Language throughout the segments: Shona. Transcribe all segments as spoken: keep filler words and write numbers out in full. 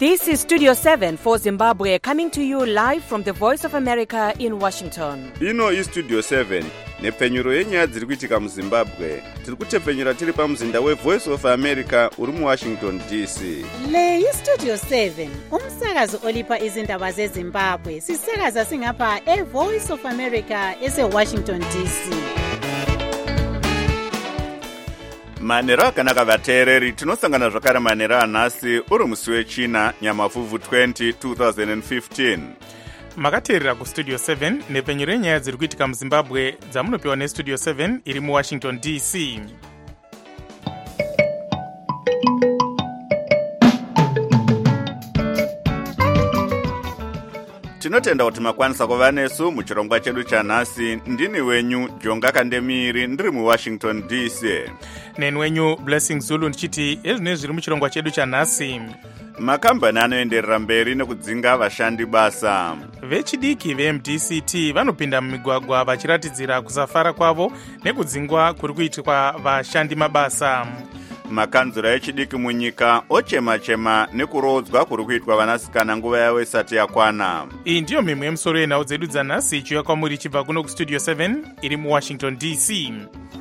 This is Studio seven for Zimbabwe, coming to you live from the Voice of America in Washington. Ino is Studio seven. Nepfenyuro yenyaya dziri kuitika muZimbabwe. Tiri kutepfenyera tiri pamuzinda weVoice of America uri muWashington D C. Le iStudio seven, umsakazo olipa izindaba zeZimbabwe. Sisakaza singapha eVoice of America eseWashington D C. Manera akanaka vateereri, tinosangana zvakare manera anhasi uri musi wechina Nyamavhuvhu twenty twenty fifteen. Makateerera kuStudio seven nepfenyuro yenyaya dziri kuitika muZimbabwe dzamunopiwa neStudio seven iri muWashington D C. Tinotenda kuti makwanisa kuva nesu muchirongwa chedu chanhasi. Ndini wenyu Jonga Kandemiri ndiri muWashington D C. Neni wenyu Blessing Zulu ndichiti ezvine zviri muchirongwa chedu chanhasi. Makambani anoenderera mberi nekudzinga vashandi basa. Vechidiki veM D C T vanopinda mumigwagwa vachiratidzira kusafara kwavo nekudzingwa kuri kuitwa vashandi mabasa. Makanzura echidiki munyika ochema-chema nekurodzwa kuri kuitwa vanasikana nguva yavo isati yakwana. Iyi ndiyo mimwe yemusoro yenhau dzedu dzanhasi ichiuya kwamuri ichibva kuno kuStudio seven iri muWashington D C.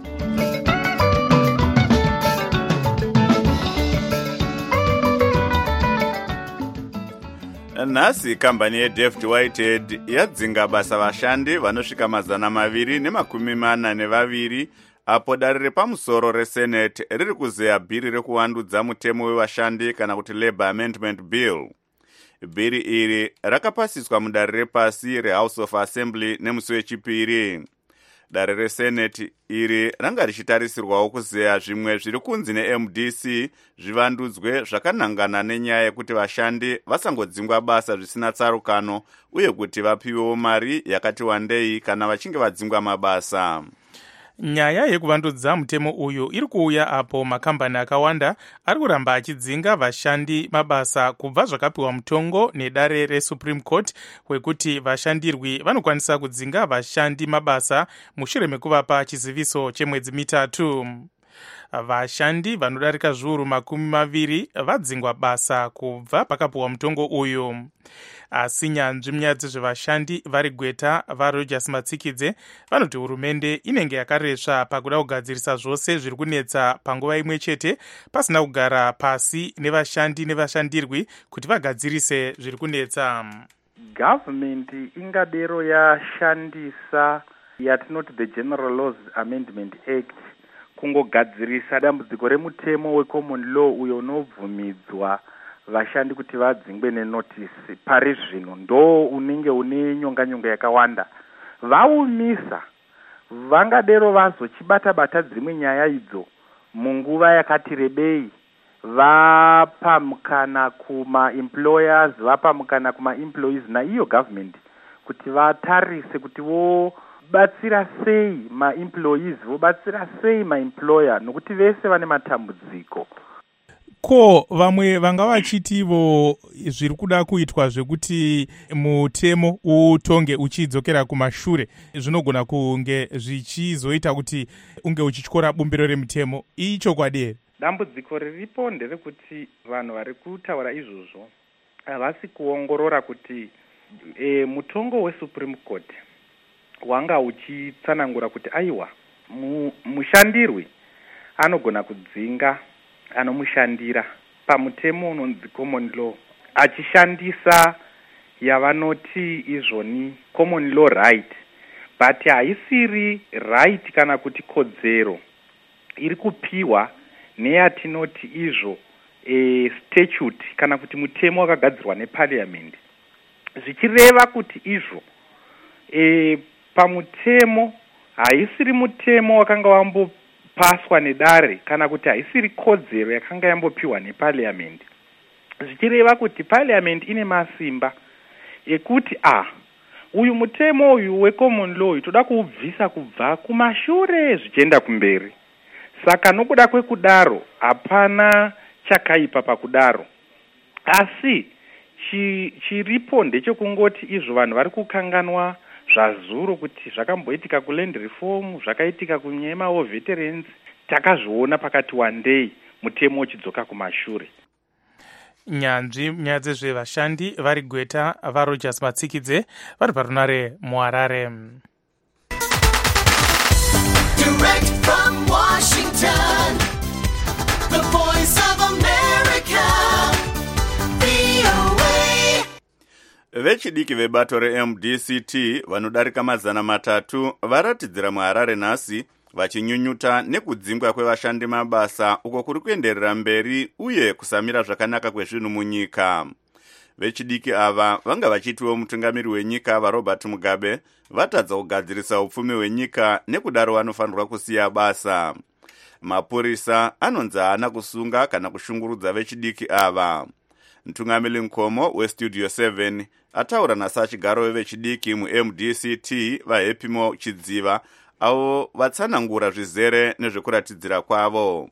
Nhasi kambani yeDavid Whitehead yadzinga basa vashandi vanosvika mazana maviri nemakumi mana nevaviri apo dare repamusoro reSenate riri kuzeya bhiri rekuwandudza mutemo wevashandi kana kuti Labour Amendment Bill. Bhiri iri rakapasiswa mudare repasi reHouse of Assembly nemusi wechipiri. Dare reSenate iri ranga richitarisirwawo kuzeya zvimwe zviri kunzi neM D C zvivandudzwe zvakanangana nenyaya yekuti vashandi vasangodzingwa basa zvisina tsarukano uye kuti vapiwewo mari yakati wandei kana vachinge vadzingwa mabasa. Nyaya yekuvandudza mutemo uyu iri kuuya apo makambani akawanda ari kuramba achidzinga vashandi mabasa kubva zvakapiwa mutongo nedare reSupreme Court wekuti vashandirwi vanokwanisa kudzinga vashandi mabasa mushure mekuvapa chiziviso chemwedzi mitatu. Vashandi vanodarika zviuru makumi maviri vadzingwa basa kubva pakapiwa mutongo uyu. Asi nyanzvi munyaya dzezvevashandi vari Gweta vaRogers Matsikidze vanoti hurumende inenge yakaresva pakuda kugadzirisa zvose zviri kunetsa panguva imwe chete pasina kugara pasi nevashandi nevashandirwi kuti vagadzirise zviri kunetsa. Government ingadero yashandisa yatinoti the General Laws Amendment Act kungogadzirisa dambudziko remutemo wecommon law uyo unobvumidzwa vashandi kuti vadzingwe nenotisi pari zvino ndo unenge une nyonga-nyonga yakawanda. Vaumisa vangadero vazochibata-bata dzimwe nyaya idzo munguva yakati rebei, vapa mukana kuma-employers, vapa mukana kuma-employees naiyo government kuti vatarise kuti vobatsira sei ma-employees, vobatsira sei ma-employer, nokuti vese vane matambudziko. Ko vamwe vanga vachitivo zviri kuda kuitwa zvekuti mutemo utonge uchidzokera kumashure zvinogona kunge zvichizoita kuti unge uchityora bumbiro remutemo. Ichokwadi. Dambudziko riripo nderekuti vanhu vari kutaura izvozvo havasi kuongorora kuti e, mutongo weSupreme Court wanga uchitsanangura kuti aiwa mu, mushandirwi anogona kudzinga anomushandira pamutemo unonzi common law achishandisa yavanoti izvoni common law right, but haisiri right kana kuti kodzero iri kupiwa neyatinoti izvo e, statute kana kuti mutemo wakagadzirwa neparliament, zvichireva kuti izvo e, pamutemo haisiri mutemo wakanga wambo paswa nedare kana kuti haisiri kodzero yakanga yambopiwa neparliament, zvichireva kuti parliament ine masimba ekuti ah uyu mutemo uyu wecommon law toda kuubvisa kubva kumashure zvichienda kumberi. Saka nokuda kwekudaro hapana chakaipa pakudaro, asi chi, chiripo ndechekungoti izvo vanhu vari kukanganwa zvazuro kuti zvakamboitika kuland reform, zvakaitika kunyema veterans, takazviona pakati wandei mutemo uchidzoka kumashure. nyanzvi nyaya dzezvevashandi vari Gweta vaRogers Matsikidze vari parunare muHarare. Direct from Washington, the voice of America, V O A. Vechidiki vebato reM D C T vanodarika mazana matatu varatidzira muHarare nhasi vachinyunyuta nekudzingwa kwevashandi mabasa uko kuri kuenderera mberi uye kusamira zvakanaka kwezvinhu munyika. Vechidiki ava vanga vachitiwo mutungamiri wenyika vaRobert Mugabe vatadza kugadzirisa upfumi hwenyika nekudaro vanofanirwa kusiya basa. Mapurisa anonzi haana kusunga kana kushungurudza vechidiki ava. Mtungamiri Nkomo weStudio seven ataura nasachigaro vechidiki muM D C T vaHepimo Chidziva avo vatsanangura zvizere nezvekuratidzira kwavo.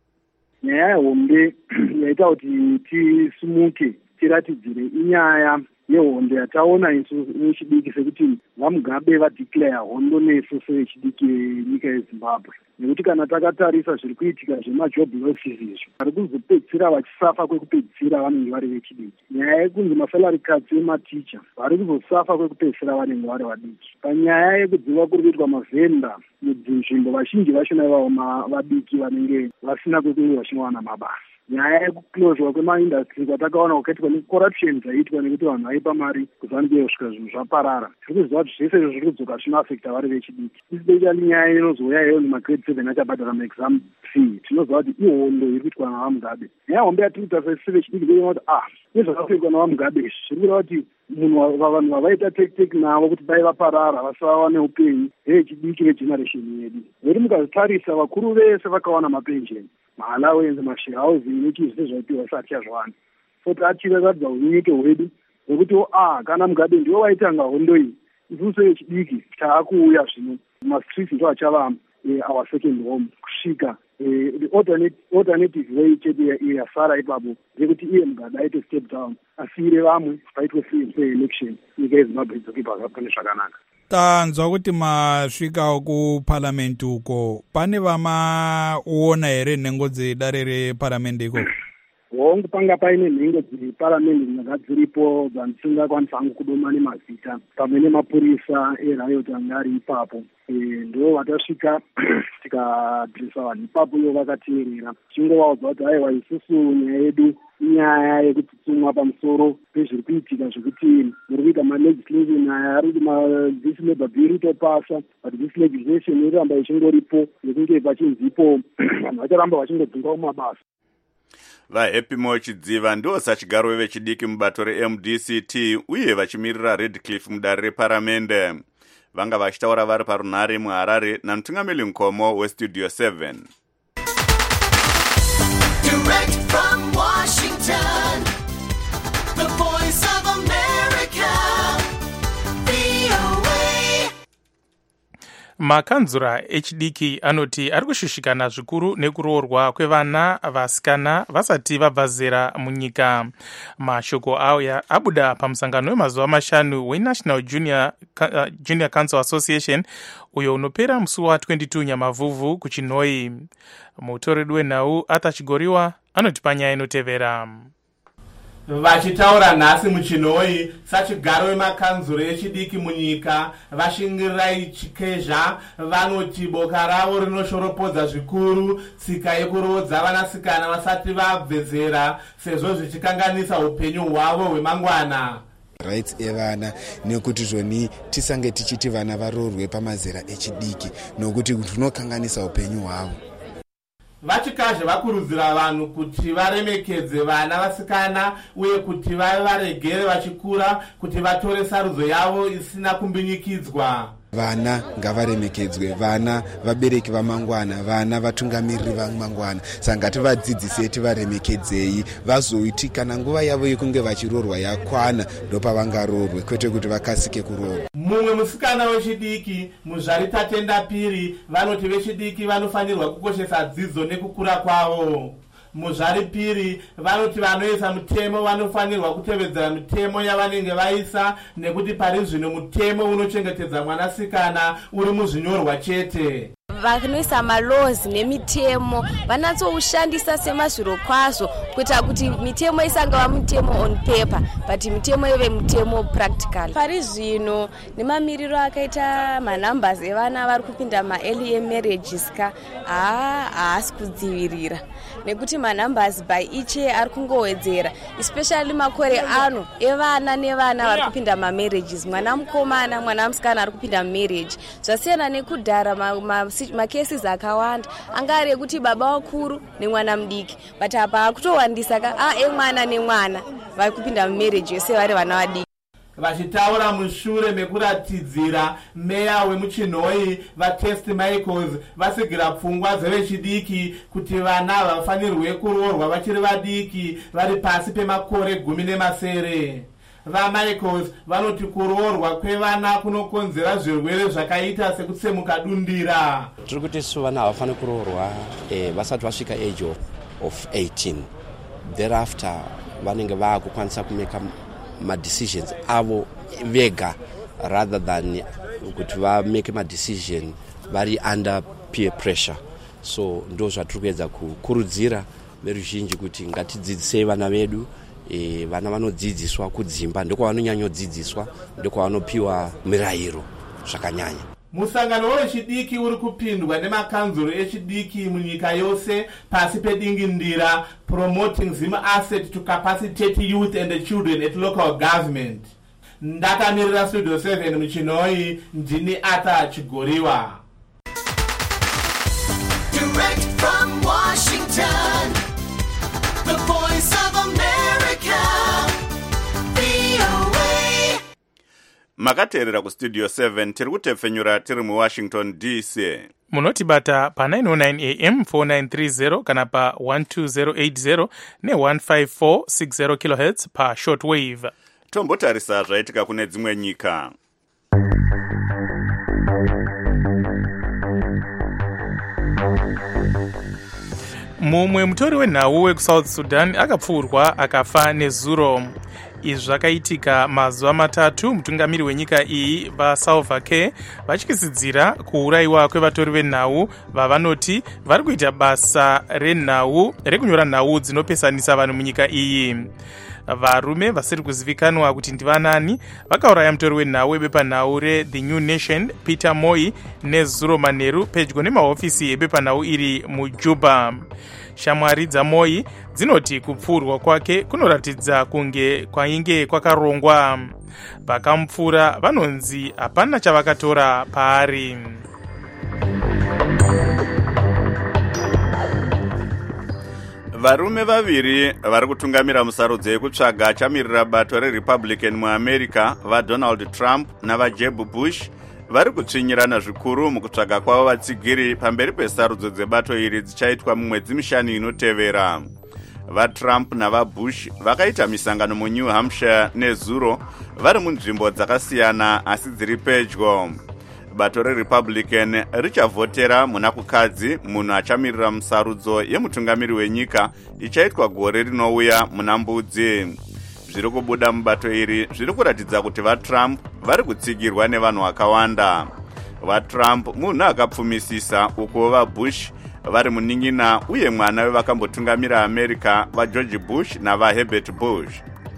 Nyaya hombe yaita kuti tisumuke tiratidzire inyaya yehonde yataona isu vechidiki sekuti vaMugabe vadeclare hondo nesu sevechidiki nyika yeZimbabwe. Nekuti kana takatarisa zviri kuitika zvemajob losses izvi vari kuzopedzisira vachisafa kwekupedzisira vanenge vari vechidiki. Nyaya yekunzi masalary cuts ematicha vari kuzosafa kwekupedzisira vanenge vari vadiki. Panyaya yekudziva kuri kuitwa mavhenda munzvimbo vazhinji vachona ivavo vadiki vanenge vasina kwekuti vachinowana mabasa. Nyaya yekucloswa kwemaindustry kwatakaona kukaitwa necorruption dzaiitwa nekuti vanhu vaipa mari kuti vanenge kusvika zvinhu zvaparara. Tiri kuziva kuti zvese izvo zviri kudzoka zvinoafekta vari vechidiki. Especially nyaya inozouya iyoyo magrade seven achabhadhara maexam fee. Tinoziva kuti ihondo iri kuitwa navaMugabe. Nyaya hombe yatiri kutarisa sese vechidiki kuona kuti ah nezvakapfekwa navaMugabe izvi zviri kureva kuti munhu vanhu vavaita tek-tek navo kuti dai vaparara vasava neupenyu vechidiki vegeneration yedu. Veri mukazitarisa vakuru vese vakawana mapensheni, maallowance, masharehousing nechizvi zvaipiwa isati yazvana. So tatiratidza unyike hwedu hwekuti ah kana Mugabe ndiwo waitanga hondo iyi, isusu vechidiki taakuuya zvino mastreets ndo achava our second home kusvika the alternate alternative way chete yasara ipapo ndekuti iye Mugabe aite step down asiyire vamwe paitwe free election nyika yeZimbabwe idzoke pane zvakanaka. Tanzwa kuti masvika kuparliament uko pane vamaona here nhengo dzedare reparliament iko? Hongu panga paine nhengo dzeparliament dzinenge dziripo dzandisingakwanisa hangu kudoma nemazita pamwe nemapurisa eriot anga ari ipapo. Ndo vatasvika tikadhirisa vanhu ipapo ivo vakateerera tichingovaudza kuti aiwa isusu nyaya yedu inyaya yekutsitsumwa pamusoro pezviri kuitika zvekuti muri kuita malegislation ari this labour bill itopasa but this legislation iramba ichingoripo yekunge pachinzipo vanhu vacharamba vachingodzinga kumabasa. VaHepimo Chidziva ndo sachigaro vechidiki mubato reM D C T uye vachimirira Redcliffe mudare reparamende. Vanga vachitaura vari parunare muHarare namutungamiri Nkomo weStudio seven. Direct from Washington, the voice of America, V O A. Makanzura echidiki anoti ari kushushikana zvikuru nekuroorwa kwevana vasikana vasati vabva zera munyika. Mashoko aya abuda pamusangano wemazuva mashanu weNational Junior, uh, Junior Council Association uyo unopera musi wa22 Nyamavhuvhu kuChinoi. Mutoredi wenhau Arthur Chigoriwa anoti panyaya inotevera. Vachitaura nhasi muChinoi sachigaro wemakanzuro echidiki munyika vashingirirai Chikezha vanoti boka ravo rinoshoropodza zvikuru tsika yekurodza vanasikana vasati vabve zera sezvo zvichikanganisa upenyu hwavo hwemangwana. Rights evana nekuti zvoni tisange tichiti vana varoorwe pamazera echidiki nokuti zvinokanganisa upenyu hwavo. Vachikazve vakurudzira vanhu kuti varemekedze vana vasikana uye kuti vave varegere vachikura kuti vatore sarudzo yavo isina kumbinyikidzwa. Vana ngavaremekedzwe, vana vabereki vamangwana, vana vatungamiriri vamangwana. Sangati vadzidzise tivaremekedzei, vazoiti kana nguva yavo yekunge vachiroorwa yakwana ndopa vangaroorwe kwete kuti vakasike kuroorwa. Mumwe musikana wechidiki muzvari Tatenda Piri vanoti vechidiki vanofanirwa kukoshesa dzidzo nekukura kwavo. Muzvari Piri vanoti vanoisa mutemo vanofanirwa kutevedzera mitemo yavanenge vaisa nekuti pari zvino mutemo unochengetedza mwanasikana uri muzvinyorwa chete. vanoisa malaws nemitemo vanatsoushandisa semazviro kwazvo kuita kuti mitemo isangava mutemo on paper but mitemo ive mutemo practical. Pari zvino nemamiriro akaita manumbers evana vari kupinda ma-early marriages ka haasi kudzivirira nekuti manumbers by each year ari kungowedzera, especially makore ano evana nevana vari kupinda ma-marriages, mwana mukomana mwana musikana ari kupinda marriage. Zvasiyana nekudhara macases akawanda anga ari ekuti baba wakuru nemwana mudiki, but apa akutowandisa ka a emwana nemwana vari kupinda marriage yose vari vana vadiki. Vachitaura mushure mekuratidzira meya wemuchinhoi vaTest Michaels vasigira pfungwa dzevechidiki kuti vana vafanirwe kuroorwa vachiri vadiki vari pasi pemakore gumi nemasere. VaMichaels vanoti kuroorwa kwevana kunokonzera zvirwere zvakaita sekutsemuka dundira. Tiri kuti su vana havafani kuroorwa eh, vasati vasvika age of, of eighteen. Thereafter vanenge vaakukwanisa kumeka ma-decisions avo vega rather than kuti vameke ma-decision vari under peer pressure. So ndo zvatiri kuedza kukurudzira veruzhinji kuti ngatidzidzisei vana vedu. E, vana vanodzidziswa kudzimba ndiko vanonyanyodzidziswa ndiko vanopiwa mirayiro zvakanyanya. Musangano wechidiki uri kupindwa nemakanzuro echidiki munyika yose pasi pedingindira promoting Zima asset to capacitate youth and the children at local government. Ndakamirira Studio seven muchinhoi ndini Ata Chigoriwa. Direct from Washington, the voice of America, V O A. Makateerera kustudio seven tiri kutepfenyura tiri muWashington D C. munotibata pa nine oh nine A M four nine three zero kana pa one two zero eight zero ne one five four six zero kilohertz pa shortwave. Tombotarisa zvaitika kune dzimwe nyika. Mumwe mutori wenhau wekusouth Sudan akapfurwa akafa nezuro. Izvi zvakaitika mazuva matatu mutungamiri wenyika iyi vaSalva Kiir vatyisidzira kuurayiwa kwevatori venhau vavanoti vari kuita basa renhau rekunyora nhau dzinopesanisa vanhu munyika iyi. Varume vasiri kuzivikanwa kuti ndivanani vakauraya mutori wenhau webepanhau reThe New Nation Peter Moi nezuro manheru pedyo nemahofisi ebepanhau iri muJuba. Shamwari dzaMoi dzinoti kupfurwa kwake kunoratidza kunge kwainge kwakarongwa. Vakamupfura vanonzi hapana chavakatora paari. Varume vaviri vari kutungamira musarudzo yekutsvaga achamirira bato reRepublican muAmerica vaDonald Trump navaJeb Bush vari kutsvinyirana zvikuru mukutsvaga kwavo vatsigiri pamberi pesarudzo dzebato iri dzichaitwa mumwedzi mishanu inotevera. VaTrump navaBush vakaita misangano muNew Hampshire nezuro vari munzvimbo dzakasiyana asi dziri pedyo. Bato reRepublican richavhotera muna kukadzi munhu achamirira musarudzo yemutungamiri wenyika ichaitwa gore rinouya muna mbudzi. Zviri kubuda mubato iri zviri kuratidza kuti vaTrump vari kutsigirwa nevanhu vakawanda. VaTrump munhu akapfumisisa uko vaBush vari muning'ina uye mwana wevakambotungamira America vaGeorge Bush navaHerbert Bush.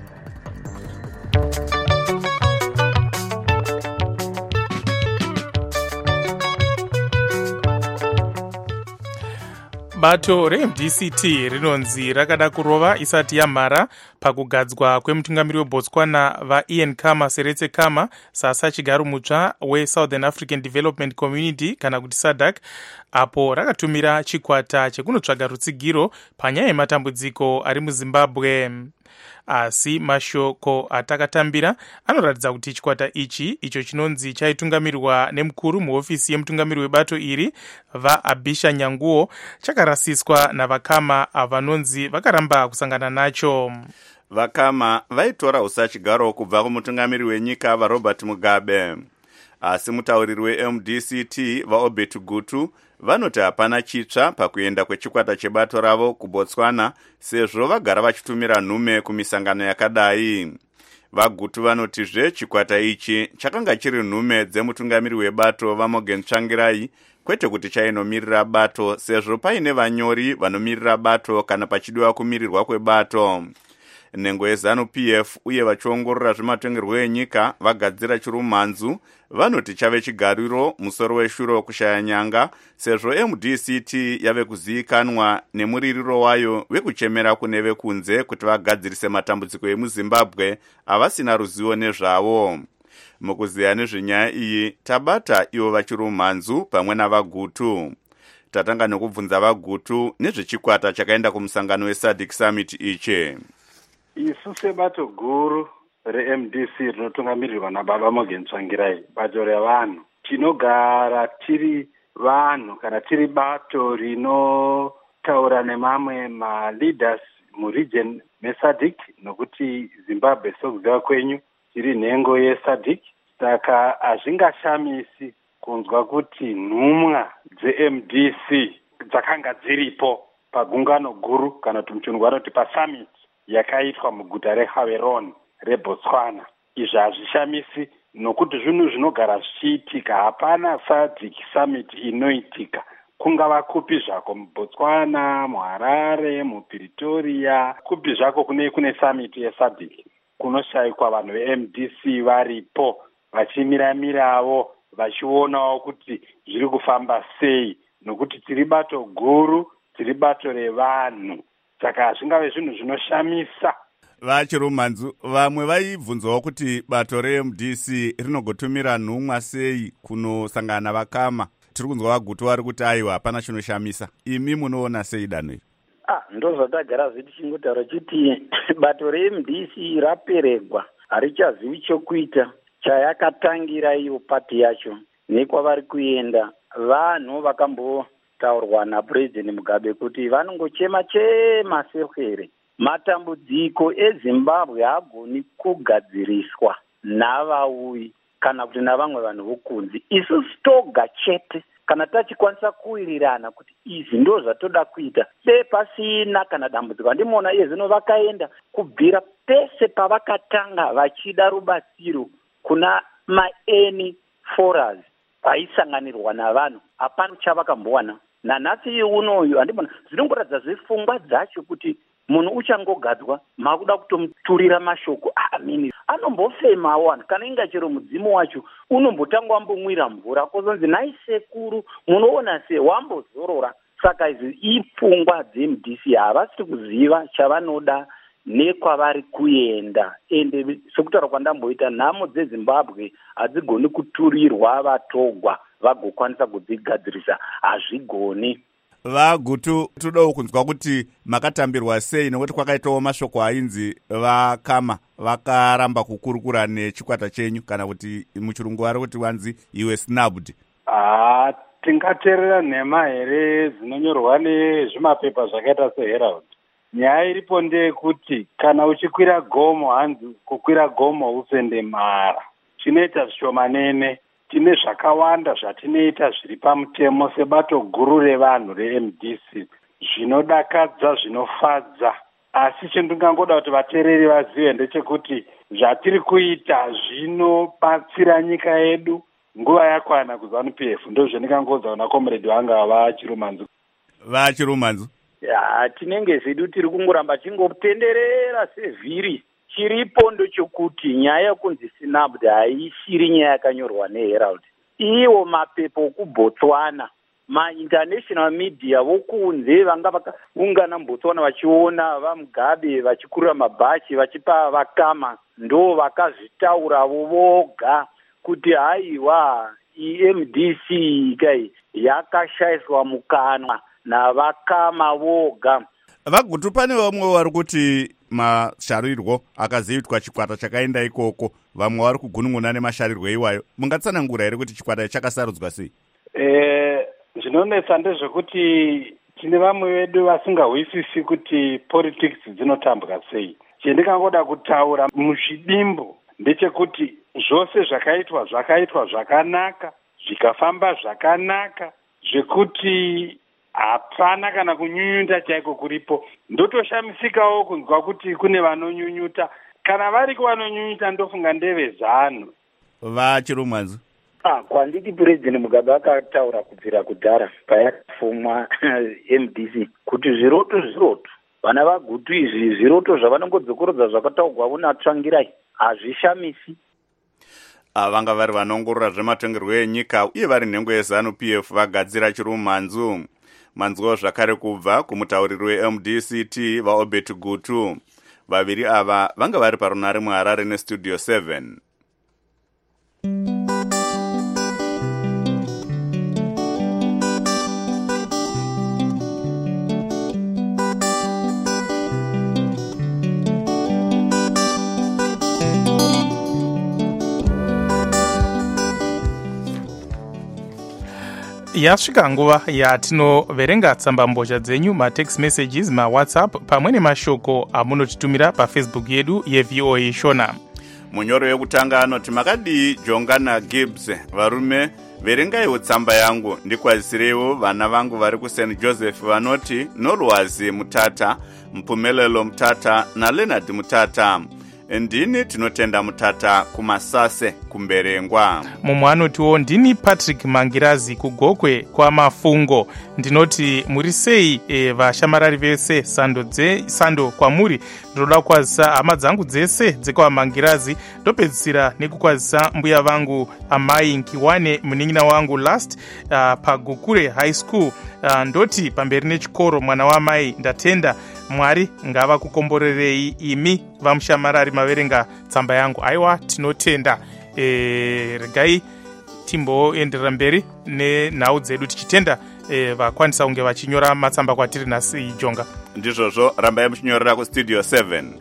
Bato reM D C T rinonzi rakada kurova isati yamhara pakugadzwa kwemutungamiri weBotswana vaIan Khama Seretse Khama sasa chigaro mutsva weSouthern African Development Community kana kuti SADC, apo rakatumira chikwata chekunotsvaga rutsigiro panyaya yematambudziko ari muZimbabwe. Asi mashoko atakatambira anoratidza kuti chikwata ichi icho chinonzi chaitungamirwa nemukuru muhofisi yemutungamiri webato iri vaAbisha Nyanguo chakarasiswa navaKhama vanonzi vakaramba kusangana nacho. VaKhama vaitora usachigaro kubva kumutungamiri wenyika vaRobert Mugabe. Asi mutauriri weM D C T vaObert Gutu vanoti hapana chitsva pakuenda kwechikwata chebato ravo kuBotswana sezvo vagara vachitumira nhume kumisangano yakadai. VaGutu vanotizve chikwata ichi chakanga chiri nhume dzemutungamiri webato vaMorgan Tsvangirai kwete kuti chainomirira bato, sezvo paine vanyori vanomirira bato kana pachidiwa kumirirwa kwebato. Nhengo yeZanu-P F uye vachiongorora zvematongerwo enyika vagadzira chirumhanzu vanoti chave chigariro musoro weshuro kushaya nyanga, sezvo M D C T yave kuzivikanwa nemuririro wayo wekuchemera kune vekunze kuti vagadzirise matambudziko emuZimbabwe avasina ruzivo nezvavo. Mukuziya nezvenyaya iyi tabata ivo vachirumhanzu pamwe navagutu. Tatanga nekubvunza vagutu nezvechikwata chakaenda kumusangano we S A D C Summit ichi. Isu sebato guru re-M D C rinotungamirirwa naBaba Morgan Tsvangirai, bato revanhu, tinogara tiri vanhu kana tiri bato rinotaura nemamwe ma-leaders muregion me-S A D C, nokuti Zimbabwe sokuziva kwenyu tiri nhengo ye-S A D C. Saka hazvingashamisi kunzwa kuti nhumwa dze-M D C dzakanga dziripo pagungano guru kana kuti muchirungu vanoti pasummit yakaitwa muguta reGaborone reBotswana. Izvi hazvishamisi nokuti zvinhu zvinogara zvichiitika. Hapana S A D C summit inoitika, kungava kupi zvako muBotswana, muHarare, muPretoria, kupi zvako kune kune summit yeS A D C kunoshayikwa vanhu ve-M D C varipo vachimiramirawo vachionawo kuti zviri kufamba sei, nokuti tiri bato guru, tiri bato revanhu. Saka hazvingave zvinhu zvinoshamisa. Vachirumhanzu vamwe vaibvunzawo kuti bato re-M D C rinogotumira nhumwa sei kunosangana vakama. Tiri kunzwa vagutu vari kuti aiwa hapana chinoshamisa. Imi munoona sei danho iri? Ah, ndo zvatagara zvichi chingotaura chiti bato re-M D C raperegwa, harichazivi chokuita, chayakatangira iyo pati yacho nekwavari kuenda. Vanhu vakambotaurwa naPresident Mugabe kuti vanongochema chema sefere. Matambudziko eZimbabwe haagoni kugadziriswa navauyi kana kuti navamwe vanhu vokunzi. Isu toga chete kana tachikwanisa kuwirirana kuti izvi ndo zvatoda kuita, se pasina kana dambudziko. Handimona iye zvino vakaenda kubvira pese pavakatanga vachida rubatsiro kuna maeni forums vaisanganirwa navanhu, hapana chavakakambowana. Nanhasi unoyu handimona zvinongoratidza zvepfungwa dzacho kuti munhu uchangogadzwa makuda kutomuturira mashoko. Amini anombofemawo vanhu, kana inga chero mudzimu wacho unombotanga wambomwira mvura kozonzi nhai sekuru munoona se wambozorora. Saka izvi ipfungwa dze-M D C havasiri kuziva chavanoda nekwavari kuenda. Ende sokutaura kwandamboita, nhamo dzeZimbabwe hadzigoni kuturirwa vatogwa vagokwanisa kudzigadzirisa, hazvigoni. Vagutu todawo kunzwa kuti makatambirwa sei, nokuti kwakaitawo mashoko ainzi vakama vakaramba kukurukura nechikwata chenyu, kana kuti muchirungu vari kuti wanzi iwe snubbed. Ah, tingateerera nhema here dzinonyorwa nezvimapepa zvakaita seHerald? Nyaya iripo ndeyekuti kana uchikwira gomo hanzi kukwira gomo usende mara. Tinoita zvishomanene, tine zvakawanda zvatinoita zviri pamutemo sebato guru revanhu re-M D C, zvinodakadza, zvinofadza. Asi chendingangoda kuti vateereri vazive ndechekuti zvatiri kuita zvinobatsira nyika yedu. Nguva yakwana kuZanu-P F, ndo zvendingangodza kuna comrade vanga vachirumhanzu. Vachirumhanzu ya tinenge zvedu tiri kungoramba chingotenderera sevhiri. Chiripo ndochokuti nyaya yekunzi snubbed haisiri nyaya yakanyorwa neHerald. Iwo mapepo okuBotswana, ma-international media vokunze vanga vakaungana muBotswana vachiona vaMugabe vachikurira mabhachi vachipa vakama, ndo vakazvitauravo voga kuti haiwa i-M D C kai yakashayiswa mukanwa navakama voga. Vagutu pane vamwe vari kuti masharirwo akaziviitwa chikwata chakaenda ikoko, vamwe vari kugunun'una nemasharirwo iwayo. Mungatsanangura here kuti chikwata chakasarudzwa sei? Eh, zvinonetsa ndezvekuti tine vamwe vedu vasingahwisisi kuti politics dzinotambwa sei. Chendikangoda kutaura muzvidimbo ndechekuti zvose zvakaitwa zvakaitwa zvakanaka, zvikafamba zvakanaka, zvekuti hapana kana kunyunyuta chaiko kuripo. Ndotoshamisikawo kunzwa kuti kune vanonyunyuta. Kana vari kuvanonyunyuta ndofunga ndeve Zanu. Vachirumhanzu Ah, kwanditi President Mugabe akataura kubvira kudhara payakafumwa M D C kuti zviroto zviroto vana vagutu izvi zviroto zvavanongodzokorodza zvakataurwa unatsvangirai hazvishamisi. Vanga vari vanongorora zvematongerwo enyika uye vari nhengo yeZANU P F vagadzira chirumanzu. Manzwo zvakare kubva kumutauriri we-M D C T vaObert Gutu. Vaviri ava vanga vari parunare muHarare neStudio seven. Yasvika nguva yatinoverenga tsambambozha dzenyu, matext messages, mawhatsapp pamwe nemashoko amunotitumira pafacebook yedu yeV O A Shona. Munyoro yekutanga anoti makadii Jongana Gibbs, varume verengaiwo tsamba yangu ndikwazisirewo vana vangu vari kuSaint Joseph vanoti Norwazi Mutata, Mpumelelo Mutata naLeonard Mutata. Ndini tinotenda Mutata kumasase kumberengwa. Mumwe anotiwo ndini Patrick Mangirazi kugokwe kwa mafungo. Ndinoti muri sei e, vashamarari vese sando dze sando kwamuri. Ndinoda kukwazisa hama dzangu dzese dzekwa Mangirazi, ndopedzisira nekukwazisa mbuya vangu amai Nkiwane munin'ina wangu last uh, paGukure High School. Uh, ndoti pamberi nechikoro mwana wamai ndatenda Mwari ngava kukomborerei imi vamushamarari maverenga tsamba yangu. Aiwa tinotenda. E, regai timboenderera mberi nenhau dzedu tichitenda e, vakwanisa kunge vachinyora matsamba kwatiri nhasi Jonga. Ndizvozvo rambai muchinyorera kuStudio seven.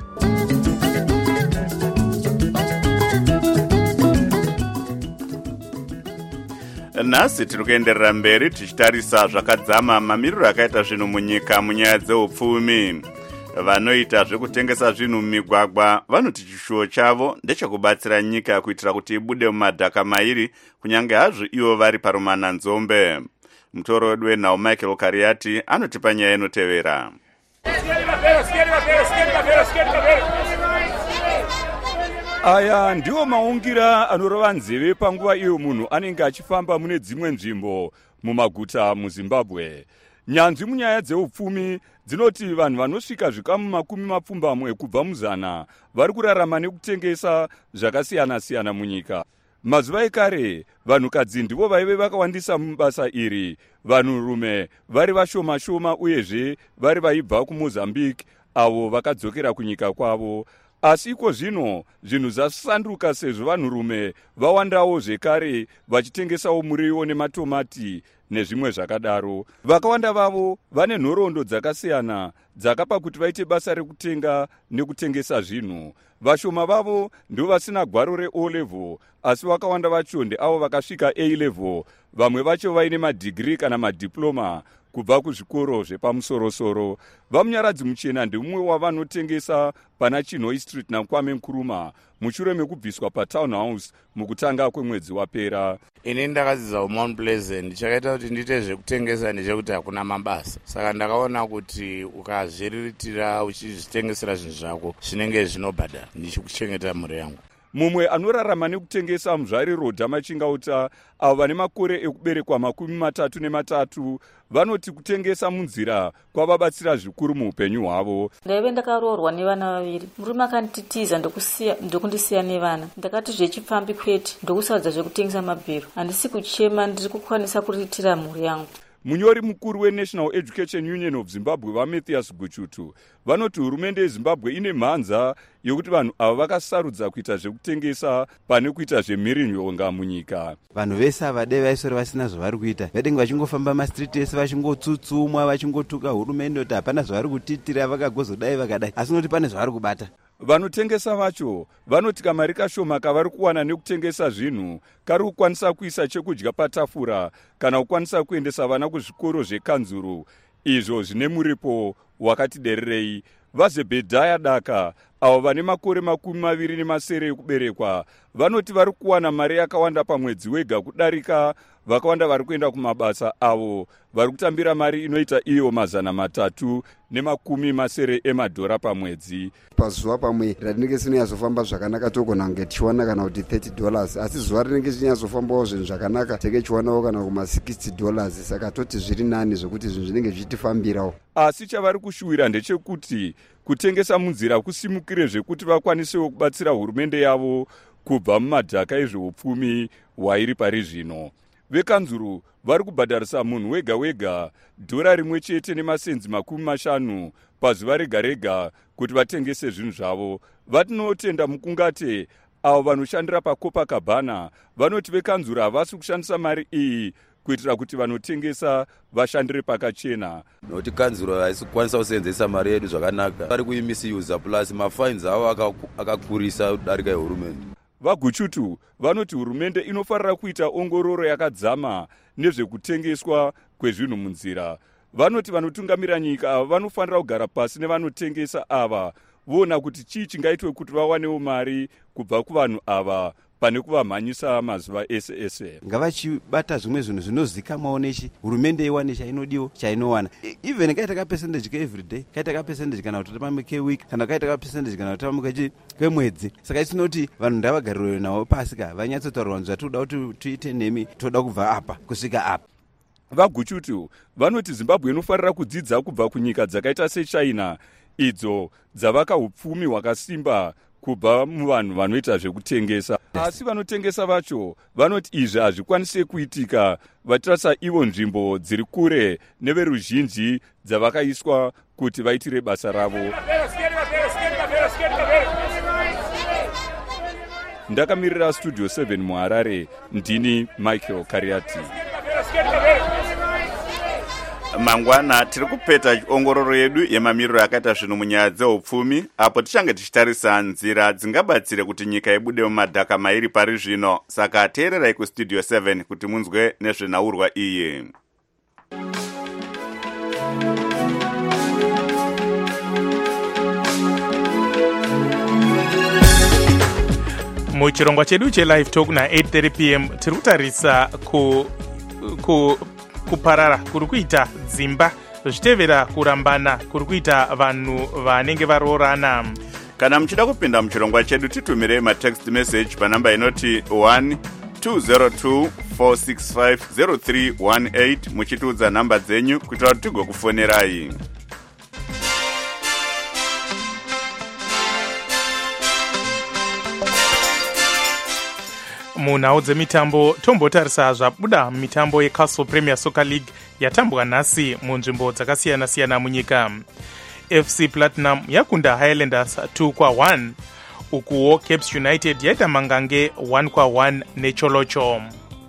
Nhasi tiri kuenderera mberi tichitarisa zvakadzama mamiriro akaita zvinhu munyika munyaya dzeupfumi. Vanoita zvekutengesa zvinhu mumigwagwa vanoti chishuwo chavo ndechekubatsira nyika kuitira kuti ibude mumadhaka mairi kunyange hazvo ivo vari parumana nzombe. Mutoro wedu wenhau Michael Kariati anotipa nyaya inotevera. Aya ndiwo maungira anorova nzeve panguva iyo munhu anenge achifamba mune dzimwe nzvimbo mumaguta muZimbabwe. Nyanzvi munyaya dzeupfumi dzinoti vanhu vanosvika zvikamu makumi mapfumbamwe kubva muzana vari kurarama nekutengesa zvakasiyana-siyana munyika. Mazuva ekare vanhukadzi ndivo vaive vakawandisa mubasa iri, vanhurume vari vashoma-shoma uyezve vari vaibva kuMozambique avo vakadzokera kunyika kwavo. Asi iko zvino zvinhu zvasanduka sezvo vanhurume vawandawo zvekare vachitengesawo muriwo nematomati nezvimwe zvakadaro. Vakawanda vavo vane nhoroondo dzakasiyana dzakapa kuti vaite basa rekutenga nekutengesa zvinhu. Vashoma vavo ndivo vasina gwaro reO level, asi vakawanda vacho ndeavo vakasvika A level, vamwe vacho vaine madhigiri kana madiploma kubva kuzvikoro zvepamusorosoro. Vamunyaradzi Muchena ndimumwe wavanotengesa pana Chinhoi Street naKwame Nkrumah mushure mekubviswa paTown House mukutanga kwemwedzi wapera. Ini ndakadzidza kuMount Pleasant, chakaita kuti ndiite zvekutengesa ndechekuti hakuna mabasa. Saka ndakaona kuti ukazviriritira uchizvitengesera zvinhu zvako zvinenge zvinobhadhara ndichikuchengeta mhuri yangu. Mumwe anorarama nekutengesa muzvari Rodha Machingauta avo vane makore ekuberekwa makumi matatu nematatu vanoti kutengesa munzira kwavabatsira zvikuru muupenyu hwavo. Ndaive ndakaroorwa nevana vaviri. Murume akanditiza ndokundisiya nevana. Ndakati zvechipfambi kwete ndokusadza zvekutengesa mabhero. Handisi kuchema, ndiri kukwanisa kuriritira mhuri yangu. Munyori mukuru weNational Education Union of Zimbabwe vaMatthias Guchutu vanoti hurumende yeZimbabwe ine mhanza yokuti vanhu ava vakasarudza kuita zvekutengesa pane kuita zvemhirinhonga munyika. Vanhu vese ava dai vaisori vasina zvavari kuita, vadenga vachingofamba mastriti ese vachingotsutsumwa vachingotuka hurumende kuti hapana zvavari kutitira vakagozodai vakadai, asi noti pane zvavari kubata. Vanotengesa vacho vanoti kamari kashoma kavari kuwana nekutengesa zvinhu kari kukwanisa kuisa chekudya patafura kana kukwanisa kuendesa vana kuzvikoro zvekanzuru, izvo zvine muripo wakati dererei. VaZebhedhaya Daka avo vane makore makumi maviri nemasere ekuberekwa vanoti vari kuwana mari yakawanda pamwedzi wega kudarika vakawanda vari kuenda kumabasa avo vari kutambira mari inoita iyo mazana matatu nemakumi masere emadhora pamwedzi. Pazuva pamwe ratinenge sinoyazofamba zvakanaka togona kunge tichiwana kana kuti thirty dollars, asi zuva rinenge zvichinyazofambawo zvinhu zvakanaka tenge chiwanawo kana kuma sixty dollars. Saka toti zviri nani zvokuti zvinhu zvinenge zvichitifambirawo. Asi chavari kushuwira ndechekuti kutengesa munzira kusimukire zvekuti vakwanisewo kubatsira hurumende yavo kubva mumadhaka ezveupfumi hwairi pari zvino. Vekanzuru vari kubhadharisa munhu wega wega dhora rimwe chete nemasenzi makumi mashanu pazuva rega rega kuti vatengese zvinhu zvavo. Vatinotenda mukungate avo vanoshandira paCopacabana vanoti vekanzuru havasi kushandisa mari iyi kuitira kuti vanotengesa vashandire pakachena. Nokuti kanzuro haisi kukwanisa kusenzesa mari yedu zvakanaka. Vari kuimisuza plus mafines avo akakurisa kudarika yehurumende. Vaguchutu vanoti hurumende inofarira kuita ongororo yakadzama nezvekutengeswa kwezvinhu munzira. Vanoti vanotungamira nyika ava vanofanira kugara pasi nevanotengesa ava voona kuti chii chingaitwe kuti vawanewo mari kubva kuvanhu ava pane kuvamhanyisa mazuva ese ese. Ngavachibata zvimwe zvinhu zvinozikamwawo nechi hurumende iwane chainodiwo chainowana. Even kaita ka percentage ke everyday, kaita ka percentage kana kuti pamwe ke week, kana kaita ka percentage kana kuti pamwe ke mwedzi. Saka isinoti vanhu ndavagarirwe nawo pasi ka vanyatsotaurwa zvatoda kuti tuite nemi toda kubva apa kusvika apa. Vaguchutu vanoti Zimbabwe inofarira kudzidza kubva kunyika dzakaita seChina idzo dzavaka upfumi hwakasimba kubva muvanhu vanoita zvekutengesa. Asi vanotengesa vacho vanoti izvi hazvikwanise kuitika vatirasa ivo nzvimbo dziri kure neveruzhinji dzavakaiswa kuti vaitire basa ravo. Ndakamirira Studio seven muHarare, ndini Michael Kariati. Mangwana tiri kupeta ongororo yedu yemamiriro akaita zvinhu munyaya dzeupfumi apo tichange tichitarisa nzira dzingabatsire kuti nyika ibude mumadhaka mairi pari zvino. Saka teererai kuStudio seven kuti munzwe nezvenhaurwa iyi. Muchirongwa chedu chelive talk na eight thirty p m tiri kutarisa ku, ku kuparara kuri kuita dzimba zvichitevera kurambana kuri kuita vanhu vanenge varoorana. Kana muchida kupinda muchirongwa chedu titumirei matext message panamba inoti one two zero two four six five zero three one eight muchitiudza nhamba dzenyu kuitira kuti tigokufonerai. Munhau dzemitambo tombotarisa zvabuda mumitambo yeCastle Premier Soccer League yatambwa nhasi munzvimbo dzakasiyana-siyana munyika. F C Platinum yakunda Highlanders two kwa one, ukuwo Cape United yaita mangange one kwa one neCholocho.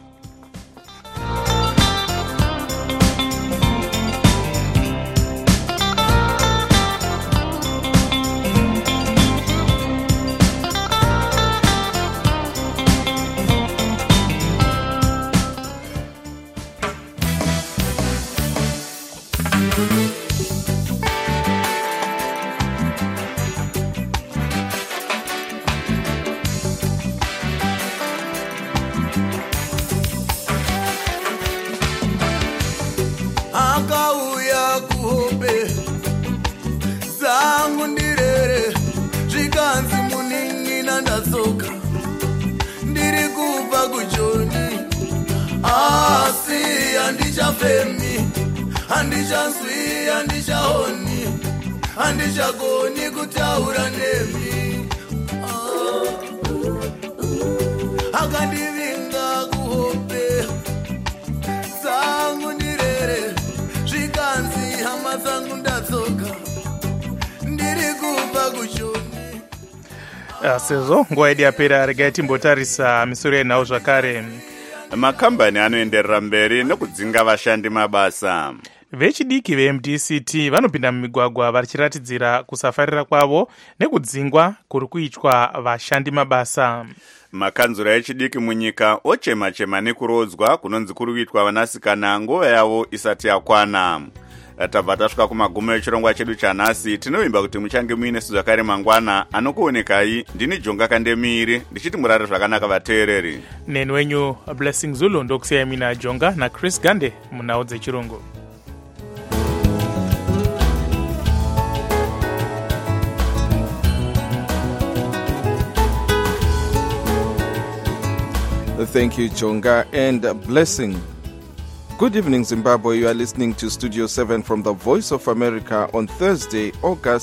Akauya kuhope zangu ndirere zvikanzi muning'ina ndasoka ndiri kubva kuJoni asi handichafemi handichanzwi handichaoni handichagoni kutaura nemi akandivinga kuhope zangu ndirere zvikanzi hama dzangu ndadzoka ndiri kubva kuJoni. Sezvo nguva yedu yapera regai timbotarisa misoro yenhau zvakare. Makambani anoenderera mberi nekudzinga vashandi mabasa. Vechidiki veM D C T vanopinda mumigwagwa vachiratidzira kusafarira kwavo nekudzingwa kuri kuitwa vashandi mabasa. Makanzura echidiki munyika ochema chema nekurodzwa kunonzi kuri kuitwa vanasikana nguva yavo isati yakwana. tabva tasvika kumagumo echirongwa chedu chanhasi. Tinovimba kuti muchange muine zvakare mangwana. Anokuonekai ndini Jonga Kandemiri ndichiti murare zvakanaka vateereri. Neni wenyu Blessing Zulu ndokusiyai mina Jonga na Chris Gande munhau dzechirungu. Thank you, Jonga, and Blessing. Good evening, Zimbabwe. You are listening to Studio seven from the Voice of America on Thursday, August